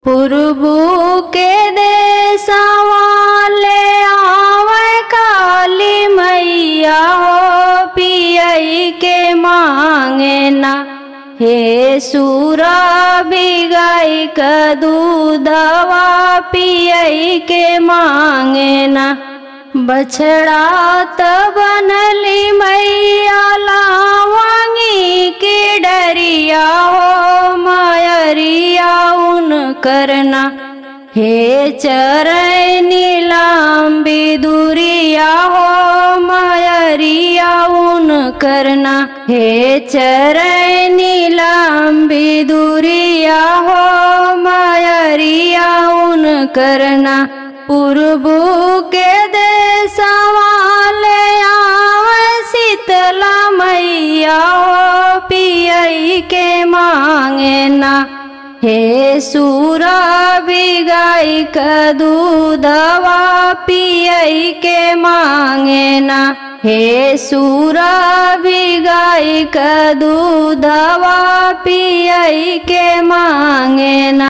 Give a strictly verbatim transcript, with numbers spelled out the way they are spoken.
पुरबू के देशवा ले आवे काली मैया हो पियई के मांगे ना। हे सूरा बिगाई का दूधवा पियई के मांगे ना। बछड़ा त बनली मैया लावांगी की डरिया हो मायरिया उन करना। हे चरैनी लांबी दूरिया हो मायरिया उन करना। हे चरैनी लांबी दूरिया हो मायरिया उन करना। पुरबू के देशवा ले आवे शीतला मैया हो पियई के मांगे ना। हे सूरा बिगाई का दूधवा पियई के मांगे ना। हे सूरा बिगाई का दूधवा पियई के मांगे ना।